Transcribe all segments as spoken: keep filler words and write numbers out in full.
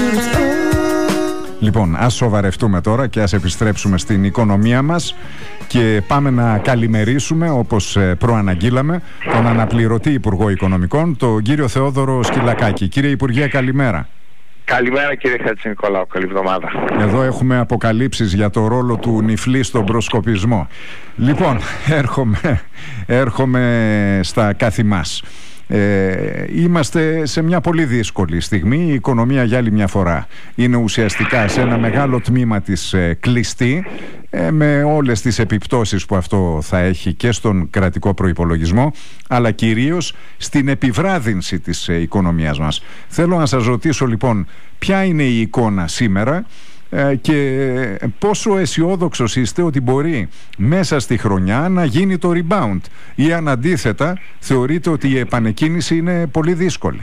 Λοιπόν, ας σοβαρευτούμε τώρα και ας επιστρέψουμε στην οικονομία μας και πάμε να καλημερίσουμε, όπως προαναγγείλαμε, τον αναπληρωτή Υπουργό Οικονομικών, τον κύριο Θεόδωρο Σκυλακάκη. Κύριε Υπουργέ, καλημέρα. Καλημέρα κύριε Χατζηνικολάου, καλή εβδομάδα. Εδώ έχουμε αποκαλύψεις για το ρόλο του νυφλή στον προσκοπισμό. Λοιπόν, έρχομαι, έρχομαι στα καθημάς. Ε, είμαστε σε μια πολύ δύσκολη στιγμή. Η οικονομία για άλλη μια φορά είναι ουσιαστικά σε ένα μεγάλο τμήμα της ε, κλειστή, ε, με όλες τις επιπτώσεις που αυτό θα έχει και στον κρατικό προϋπολογισμό, αλλά κυρίως στην επιβράδυνση της ε, οικονομίας μας. Θέλω να σας ρωτήσω λοιπόν, ποια είναι η εικόνα σήμερα και πόσο αισιόδοξος είστε ότι μπορεί μέσα στη χρονιά να γίνει το rebound, ή αν αντίθετα θεωρείτε ότι η επανεκκίνηση είναι πολύ δύσκολη?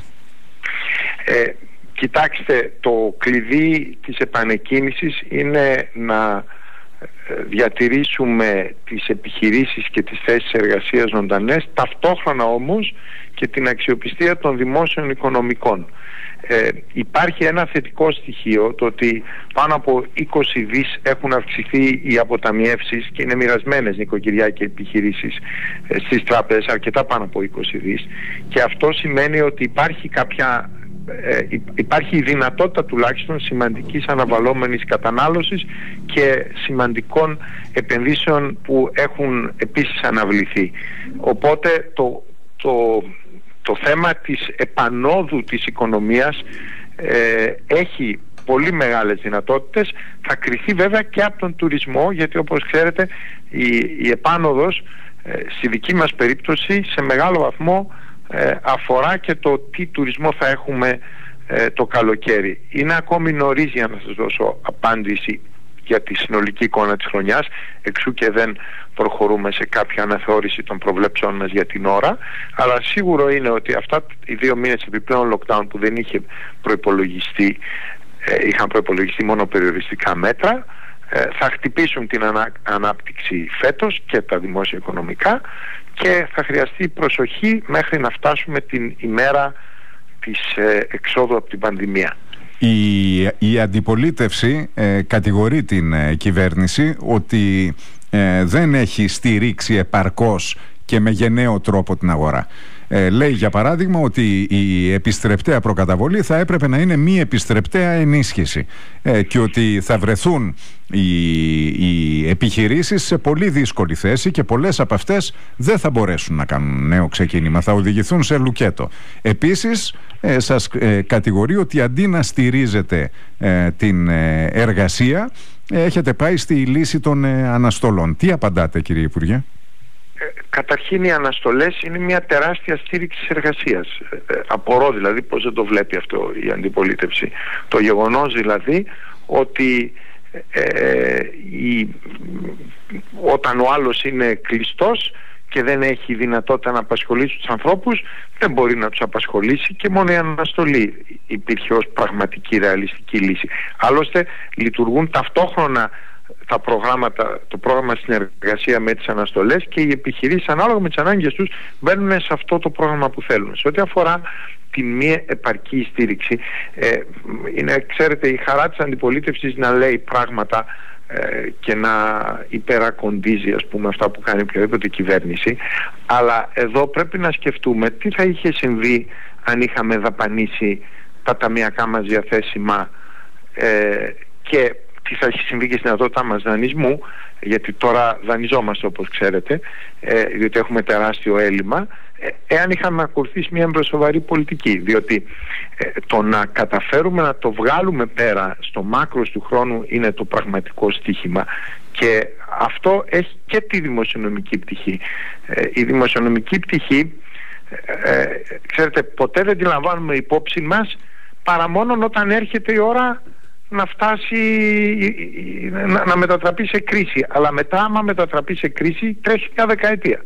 Ε, κοιτάξτε, το κλειδί της επανεκκίνησης είναι να διατηρήσουμε τις επιχειρήσεις και τις θέσεις εργασίας ζωντανές, ταυτόχρονα όμως και την αξιοπιστία των δημόσιων οικονομικών. Ε, υπάρχει ένα θετικό στοιχείο, το ότι πάνω από είκοσι δις έχουν αυξηθεί οι αποταμιεύσεις και είναι μοιρασμένες νοικοκυριά και επιχειρήσεις ε, στις τράπεζες, αρκετά πάνω από είκοσι δις, και αυτό σημαίνει ότι υπάρχει κάποια ε, υπάρχει η δυνατότητα τουλάχιστον σημαντικής αναβαλλόμενης κατανάλωσης και σημαντικών επενδύσεων που έχουν επίσης αναβληθεί. Οπότε το, το Το θέμα της επανόδου της οικονομίας ε, έχει πολύ μεγάλες δυνατότητες. Θα κριθεί βέβαια και από τον τουρισμό, γιατί όπως ξέρετε η, η επάνωδος ε, στη δική μας περίπτωση σε μεγάλο βαθμό ε, αφορά και το τι τουρισμό θα έχουμε ε, το καλοκαίρι. Είναι ακόμη νωρίς για να σας δώσω απάντηση για τη συνολική εικόνα της χρονιάς, εξού και δεν προχωρούμε σε κάποια αναθεώρηση των προβλέψεων μας για την ώρα, αλλά σίγουρο είναι ότι αυτά οι δύο μήνες επιπλέον lockdown που δεν είχε προϋπολογιστεί, ε, είχαν προϋπολογιστεί μόνο περιοριστικά μέτρα, ε, θα χτυπήσουν την ανά, ανάπτυξη φέτος και τα δημόσια οικονομικά, και θα χρειαστεί προσοχή μέχρι να φτάσουμε την ημέρα της ε, εξόδου από την πανδημία. Η, η αντιπολίτευση ε, κατηγορεί την ε, κυβέρνηση ότι ε, δεν έχει στηρίξει επαρκώς και με γενναίο τρόπο την αγορά. Ε, λέει για παράδειγμα ότι η επιστρεπτέα προκαταβολή θα έπρεπε να είναι μη επιστρεπτέα ενίσχυση, ε, και ότι θα βρεθούν οι, οι επιχειρήσεις σε πολύ δύσκολη θέση και πολλές από αυτές δεν θα μπορέσουν να κάνουν νέο ξεκίνημα, θα οδηγηθούν σε λουκέτο. Επίσης ε, σας ε, κατηγορεί ότι αντί να στηρίζετε ε, την ε, εργασία, ε, έχετε πάει στη λύση των ε, αναστολών. Τι απαντάτε, κύριε Υπουργέ? Καταρχήν, οι αναστολές είναι μια τεράστια στήριξη της εργασίας. Ε, απορώ δηλαδή πώς δεν το βλέπει αυτό η αντιπολίτευση. Το γεγονός δηλαδή ότι ε, η, όταν ο άλλος είναι κλειστός και δεν έχει δυνατότητα να απασχολήσει τους ανθρώπους, δεν μπορεί να τους απασχολήσει, και μόνο η αναστολή υπήρχε ως πραγματική ρεαλιστική λύση. Άλλωστε λειτουργούν ταυτόχρονα τα προγράμματα, το πρόγραμμα συνεργασία με τις αναστολές, και οι επιχειρήσεις ανάλογα με τις ανάγκες τους μπαίνουν σε αυτό το πρόγραμμα που θέλουν. Σε ό,τι αφορά τη μη επαρκή στήριξη, ε, είναι, ξέρετε, η χαρά της αντιπολίτευσης να λέει πράγματα ε, και να υπερακοντίζει, ας πούμε, αυτά που κάνει οποιαδήποτε κυβέρνηση, αλλά εδώ πρέπει να σκεφτούμε τι θα είχε συμβεί αν είχαμε δαπανίσει τα ταμιακά μας διαθέσιμα ε, και τι θα έχει συμβεί και στην δυνατότητά μας δανεισμού, γιατί τώρα δανειζόμαστε όπως ξέρετε, ε, διότι έχουμε τεράστιο έλλειμμα, ε, εάν είχαμε ακολουθήσει μια εμπροσοβαρή πολιτική, διότι ε, το να καταφέρουμε να το βγάλουμε πέρα στο μάκρος του χρόνου είναι το πραγματικό στοίχημα, και αυτό έχει και τη δημοσιονομική πτυχή. Ε, η δημοσιονομική πτυχή, ε, ε, ξέρετε, ποτέ δεν τη λαμβάνουμε υπόψη μας παρά μόνο όταν έρχεται η ώρα να φτάσει, να, να μετατραπεί σε κρίση. Αλλά μετά, άμα μετατραπεί σε κρίση, τρέχει μια δεκαετία.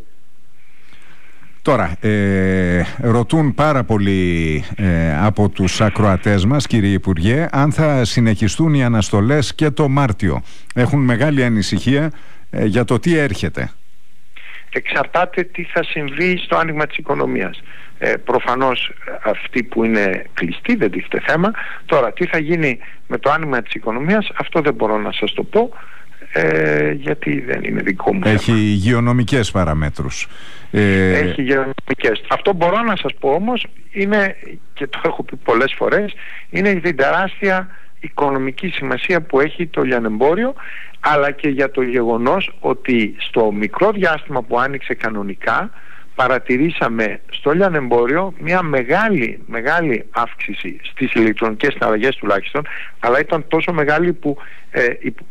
Τώρα, ε, ρωτούν πάρα πολλοί ε, από τους ακροατές μας, κύριε Υπουργέ, αν θα συνεχιστούν οι αναστολές και το Μάρτιο. Έχουν μεγάλη ανησυχία ε, για το τι έρχεται. εξαρτάται τι θα συμβεί στο άνοιγμα της οικονομίας. Ε, προφανώς αυτοί που είναι κλειστοί δεν τίθεται θέμα. Τώρα τι θα γίνει με το άνοιγμα της οικονομίας, αυτό δεν μπορώ να σας το πω, ε, γιατί δεν είναι δικό μου θέμα. Έχει υγειονομικές παραμέτρους. Ε... Έχει υγειονομικές. Αυτό μπορώ να σας πω όμως είναι, και το έχω πει πολλές φορές, είναι η τεράστια οικονομική σημασία που έχει το λιανεμπόριο, αλλά και για το γεγονός ότι στο μικρό διάστημα που άνοιξε κανονικά παρατηρήσαμε στο λιανεμπόριο μια μεγάλη, μεγάλη αύξηση στις ηλεκτρονικές συναλλαγές τουλάχιστον, αλλά ήταν τόσο μεγάλη που, ε,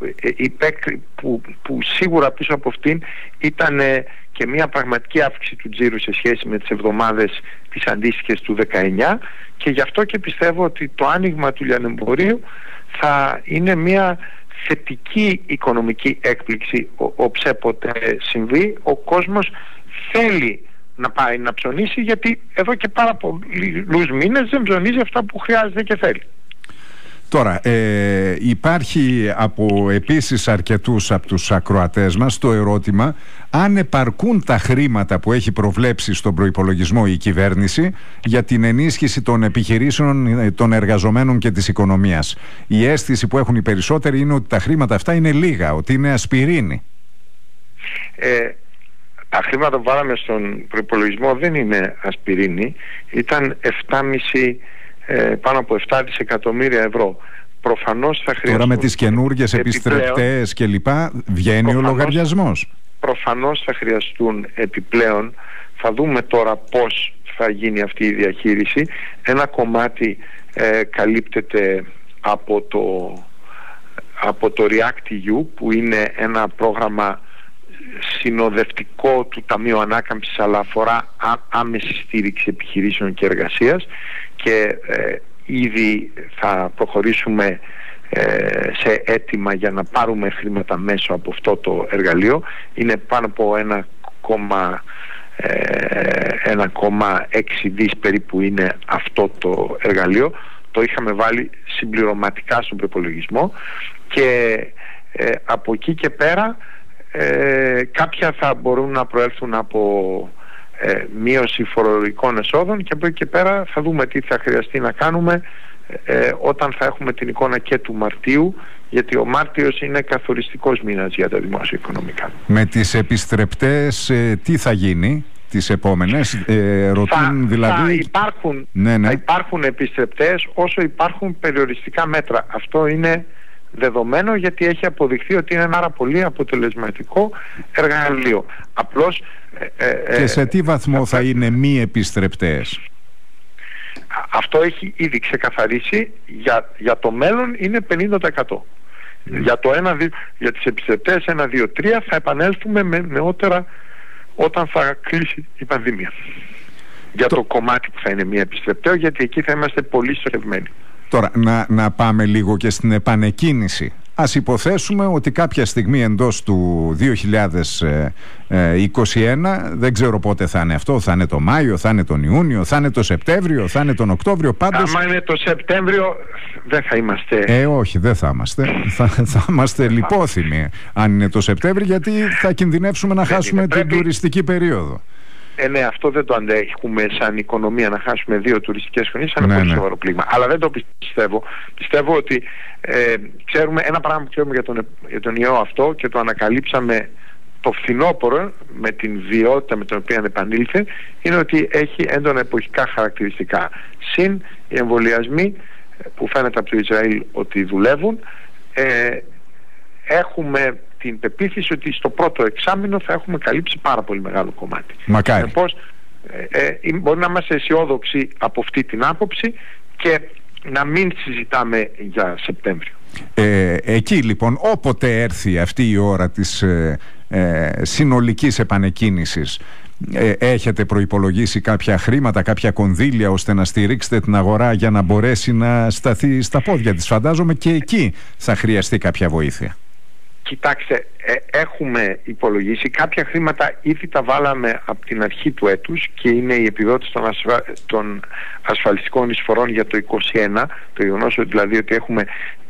που, που σίγουρα πίσω από αυτήν ήταν ε, και μια πραγματική αύξηση του τζίρου σε σχέση με τις εβδομάδες τις αντίστοιχες του δεκαεννιά, και γι' αυτό και πιστεύω ότι το άνοιγμα του λιανεμπορίου θα είναι μια θετική οικονομική έκπληξη όψέποτε συμβεί. Ο κόσμος θέλει να πάει να ψωνίσει, γιατί εδώ και πάρα πολλούς μήνες δεν ψωνίζει αυτά που χρειάζεται και θέλει. Τώρα, ε, υπάρχει από επίσης αρκετούς από τους ακροατές μας το ερώτημα αν επαρκούν τα χρήματα που έχει προβλέψει στον προϋπολογισμό η κυβέρνηση για την ενίσχυση των επιχειρήσεων, των εργαζομένων και της οικονομίας. Η αίσθηση που έχουν οι περισσότεροι είναι ότι τα χρήματα αυτά είναι λίγα, ότι είναι ασπιρίνη. Ε, τα χρήματα που βάλαμε στον προϋπολογισμό δεν είναι ασπιρίνη, ήταν επτά κόμμα πέντε Ε, πάνω από επτά δισεκατομμύρια ευρώ. Προφανώς θα χρειαστούν. Τώρα με τις καινούργιες επιστρεπτές και λοιπά βγαίνει προφανώς, ο λογαριασμός. Προφανώς θα χρειαστούν επιπλέον. Θα δούμε τώρα πώς θα γίνει αυτή η διαχείριση. Ένα κομμάτι ε, καλύπτεται από το, από το REACT-E U, που είναι ένα πρόγραμμα συνοδευτικό του Ταμείου Ανάκαμψης, αλλά αφορά ά, άμεση στήριξη επιχειρήσεων και εργασίας, και ε, ήδη θα προχωρήσουμε ε, σε αίτημα για να πάρουμε χρήματα μέσω από αυτό το εργαλείο. Είναι πάνω από ένα κόμμα έξι δις περίπου είναι αυτό το εργαλείο. Το είχαμε βάλει συμπληρωματικά στον προπολογισμό, και ε, από εκεί και πέρα Ε, κάποια θα μπορούν να προέλθουν από ε, μείωση φορολογικών εσόδων, και από εκεί και πέρα θα δούμε τι θα χρειαστεί να κάνουμε ε, όταν θα έχουμε την εικόνα και του Μαρτίου, γιατί ο Μάρτιος είναι καθοριστικός μήνας για τα δημόσια οικονομικά. Με τις επιστρεπτές ε, τι θα γίνει τις επόμενες, ε, ρωτούν θα, δηλαδή... Θα υπάρχουν, ναι, ναι. θα υπάρχουν επιστρεπτές όσο υπάρχουν περιοριστικά μέτρα. Αυτό είναι δεδομένο, γιατί έχει αποδειχθεί ότι είναι ένα πάρα πολύ αποτελεσματικό εργαλείο. Απλώς ε, και σε τι βαθμό ε, θα είναι μη επιστρεπτές? Αυτό έχει ήδη ξεκαθαρίσει. Για, για το μέλλον είναι πενήντα τοις εκατό. Mm. Για, το ένα, για τις επιστρεπτές ένα, δύο, τρία θα επανέλθουμε με νεότερα όταν θα κλείσει η πανδημία. Για το, το κομμάτι που θα είναι μη επιστρεπτέο, γιατί εκεί θα είμαστε πολύ στοχευμένοι. Τώρα, να, να πάμε λίγο και στην επανεκκίνηση. Ας υποθέσουμε ότι κάποια στιγμή εντός του δύο χιλιάδες είκοσι ένα, δεν ξέρω πότε θα είναι αυτό, θα είναι το Μάιο, θα είναι τον Ιούνιο, θα είναι το Σεπτέμβριο, θα είναι τον Οκτώβριο, πάντως... Άμα είναι το Σεπτέμβριο δεν θα είμαστε... Ε, όχι, δεν θα είμαστε. θα, θα είμαστε λιπόθυμοι αν είναι το Σεπτέμβριο, γιατί θα κινδυνεύσουμε να δεν χάσουμε είναι, την πρέπει... τουριστική περίοδο. Ε, ναι, αυτό δεν το αντέχουμε σαν οικονομία, να χάσουμε δύο τουριστικές χρονιές, σαν ένα πολύ σοβαρό πλήγμα. Αλλά δεν το πιστεύω. Πιστεύω ότι ε, ξέρουμε, ένα πράγμα που ξέρουμε για τον, για τον ιό αυτό, και το ανακαλύψαμε το φθινόπωρο με την βιότητα με την οποία επανήλθε, είναι ότι έχει έντονα εποχικά χαρακτηριστικά. Συν οι εμβολιασμοί που φαίνεται από το Ισραήλ ότι δουλεύουν, ε, έχουμε την πεποίθηση ότι στο πρώτο εξάμηνο θα έχουμε καλύψει πάρα πολύ μεγάλο κομμάτι. Μακάρι. Συνεπώς, ε, ε, μπορεί να είμαστε αισιόδοξοι από αυτή την άποψη και να μην συζητάμε για Σεπτέμβριο. Ε, εκεί λοιπόν, όποτε έρθει αυτή η ώρα της ε, ε, συνολικής επανεκκίνησης, ε, έχετε προϋπολογίσει κάποια χρήματα, κάποια κονδύλια ώστε να στηρίξετε την αγορά για να μπορέσει να σταθεί στα πόδια της? Φαντάζομαι και εκεί θα χρειαστεί κάποια βοήθεια. Κοιτάξτε, ε, έχουμε υπολογίσει κάποια χρήματα, ήδη τα βάλαμε από την αρχή του έτους, και είναι η επιδότηση των, ασφα... των ασφαλιστικών εισφορών για το είκοσι ένα, το γεγονός δηλαδή ότι έχουμε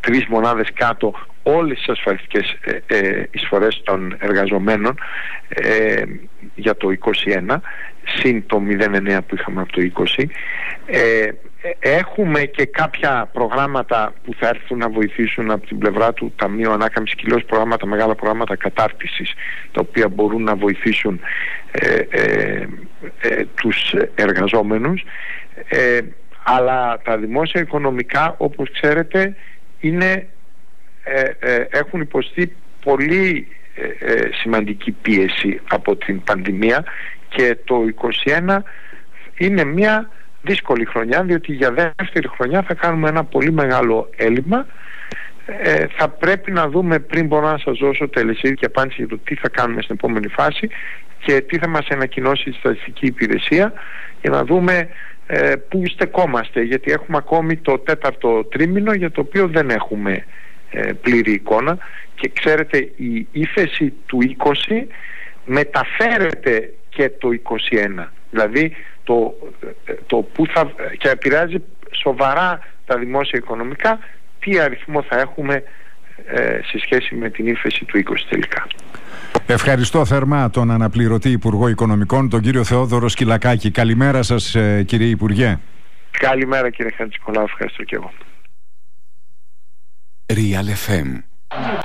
τρεις μονάδες κάτω όλες τις ασφαλιστικές ε, ε, εισφορές των εργαζομένων ε, για το είκοσι ένα, συν το μηδέν κόμμα εννέα που είχαμε από το είκοσι. Ε, έχουμε και κάποια προγράμματα που θα έρθουν να βοηθήσουν από την πλευρά του Ταμείου Ανάκαμψης, κυρίως προγράμματα, μεγάλα προγράμματα κατάρτισης, τα οποία μπορούν να βοηθήσουν ε, ε, ε, τους εργαζόμενους. Ε, αλλά τα δημόσια οικονομικά, όπως ξέρετε, είναι, ε, ε, έχουν υποστεί πολύ ε, ε, σημαντική πίεση από την πανδημία, και το είκοσι ένα είναι μια δύσκολη χρονιά, διότι για δεύτερη χρονιά θα κάνουμε ένα πολύ μεγάλο έλλειμμα. Ε, θα πρέπει να δούμε, πριν μπορώ να σας δώσω τελεσίδικη απάντηση για το τι θα κάνουμε στην επόμενη φάση και τι θα μας ανακοινώσει η Στατιστική Υπηρεσία, για να δούμε ε, πού στεκόμαστε, γιατί έχουμε ακόμη το τέταρτο τρίμηνο για το οποίο δεν έχουμε ε, πλήρη εικόνα, και ξέρετε, η ύφεση του είκοσι μεταφέρεται και το είκοσι ένα, δηλαδή το, το που θα, και επηρεάζει σοβαρά τα δημόσια οικονομικά, τι αριθμό θα έχουμε ε, σε σχέση με την ύφεση του είκοσι τελικά. Ευχαριστώ θερμά τον αναπληρωτή Υπουργό Οικονομικών, τον κύριο Θεόδωρο Σκυλακάκη. Καλημέρα σας, κύριε Υπουργέ. Καλημέρα, κύριε Χατζηνικολάου, ευχαριστώ και εγώ. Real εφ εμ